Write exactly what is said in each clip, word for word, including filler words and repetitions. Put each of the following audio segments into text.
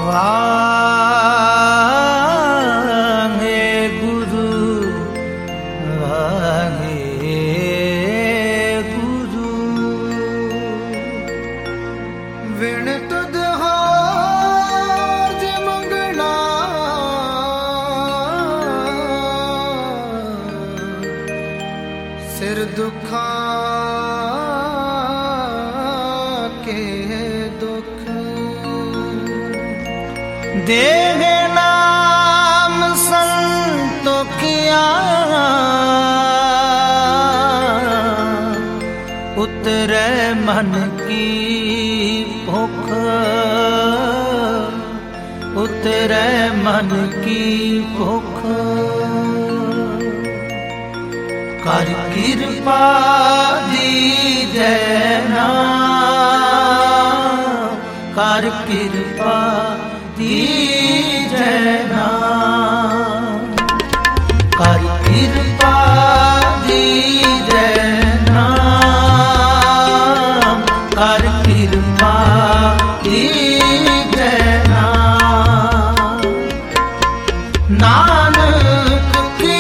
वाहे गुरु वाहे गुरु विण तुद हो जे मंगना सिर दुखा के दुख देवे नाम संतो किया उतरे मन की भूख उतरे मन की भूख कर कृपा दीजै नाम कर कृपा दीजै नाम कर कृपा दीजै नाम कर कृपा दीजै नाम नानक की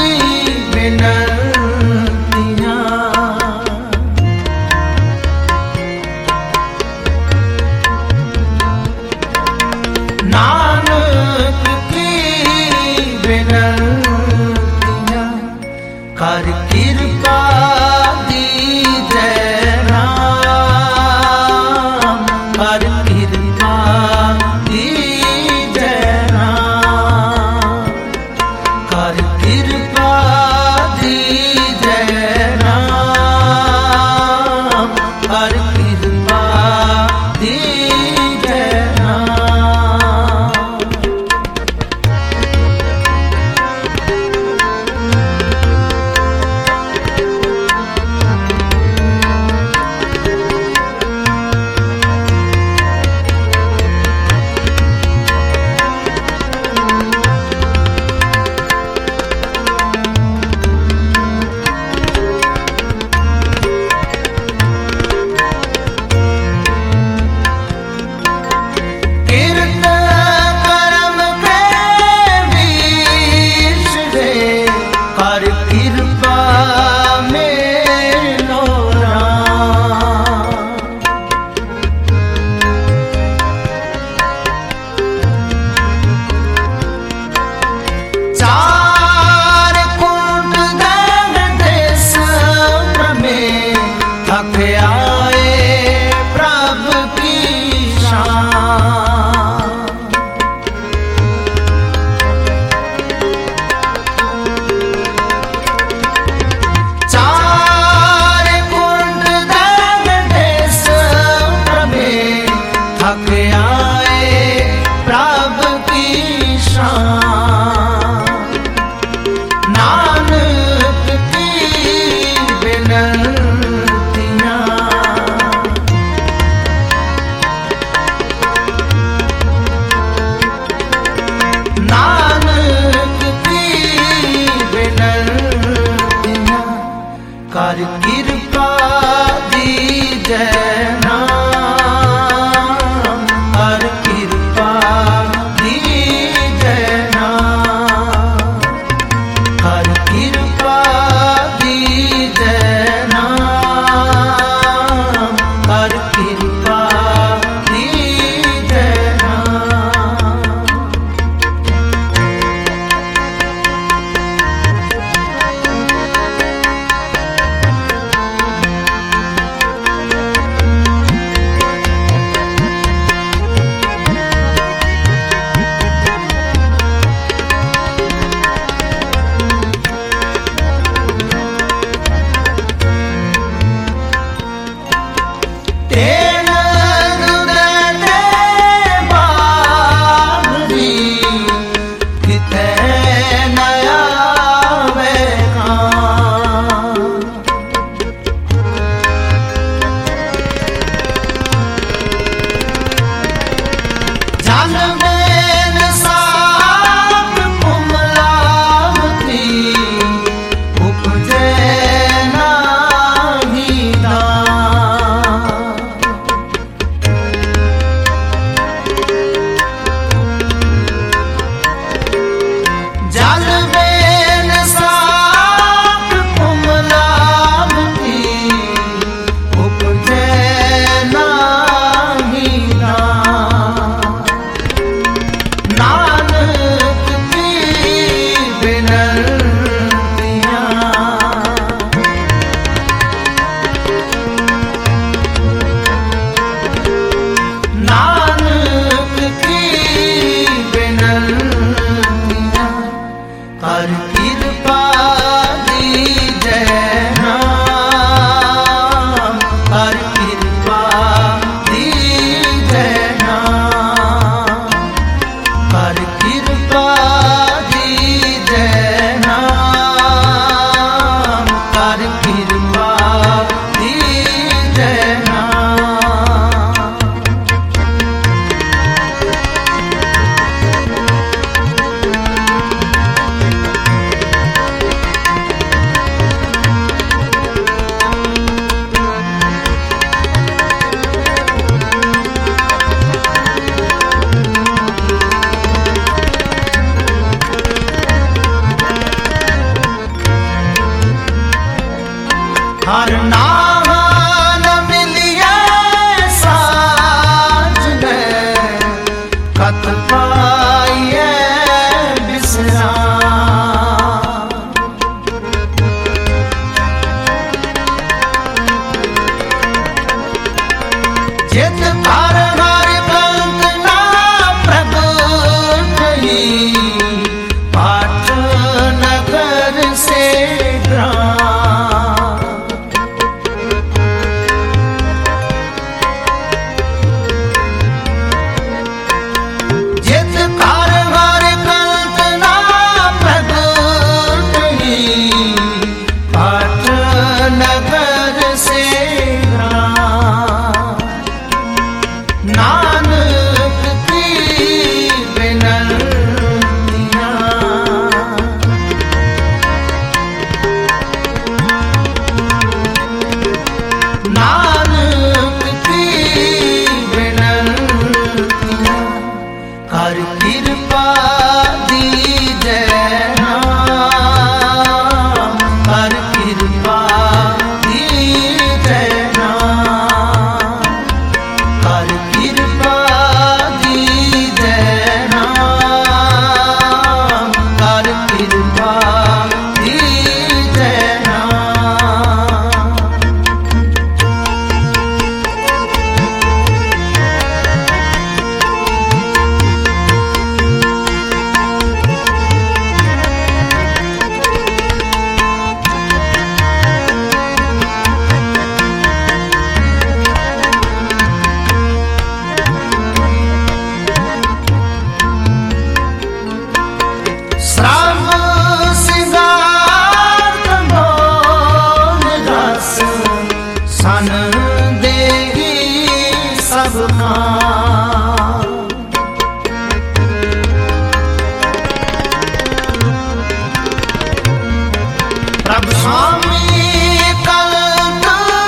विनतियाँ नानक की विनतियाँ कर कृपा दीजै नाम कर कृपा दीजै नाम कर कृपा दीजै नाम कर कृपा दीजै नाम कर कृपा दीजै नाम कर कृपा दीजै नाम कर कृपा दीजै नाम कर कृपा दीजै नाम जित कर हर कल्पना प्रगट पाठ नगर से ग्राम। जित कर हर कल्पना प्रगट पाठ नगर से नानक की विनतियाँ। नानक की विनतियाँ कर कृपा दीजै नाम। कर कृपा दीजै नाम। कर कृपा दीजै नाम। कर कृपा दीजै नाम। श्राव सिद्धार्थ मोन रस सन देहि सब काम। प्रभु स्वामी कल्प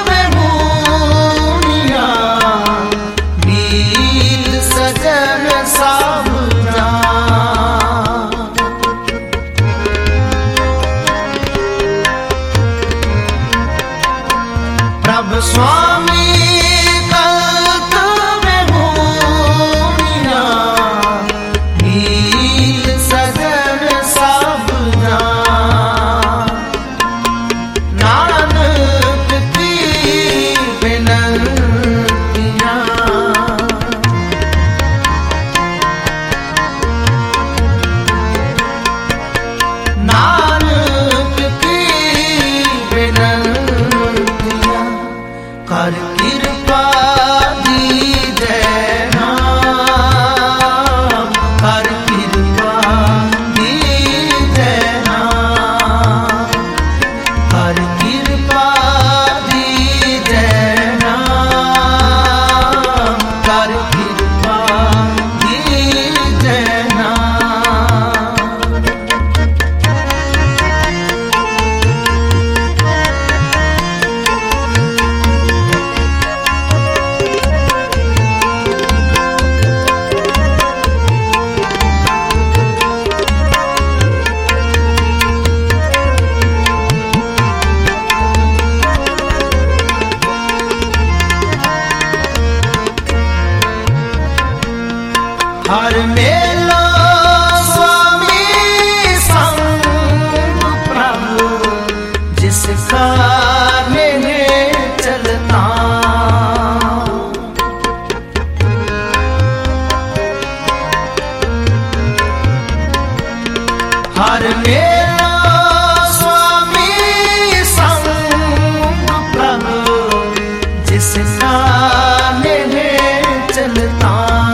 विभूनिया मीत सजन सब जान। प्रभु स्वामी कल्प विभूनिया मीत सजन सब जान। नानक की विनतियाँ। नानक की विनतियाँ कर कृपा दीजै नाम। कर कृपा दीजै नाम। कर कृपा दीजै नाम। कर कृपा दीजै नाम। हर मेला स्वामी संग प्रभु जिसका लेने चलता। हर मेला स्वामी संग प्रभु जिसका लेने चलता।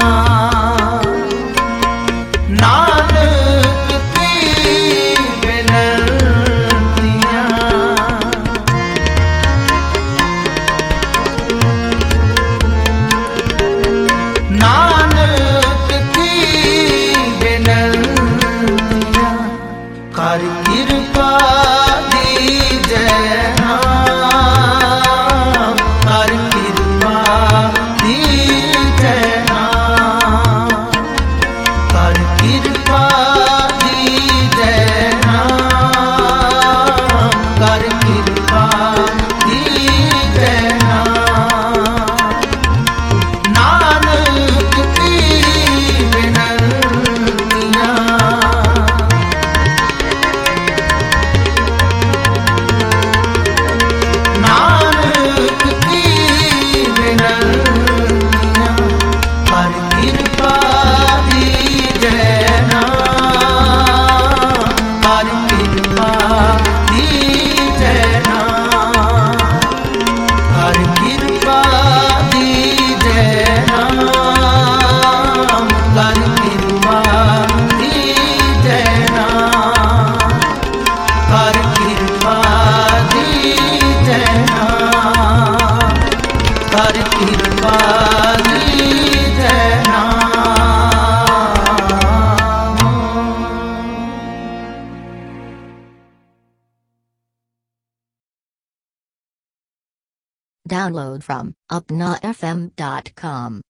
नानक की विनतियाँ। नानक की विनतियाँ कर Download from upnafm dot com.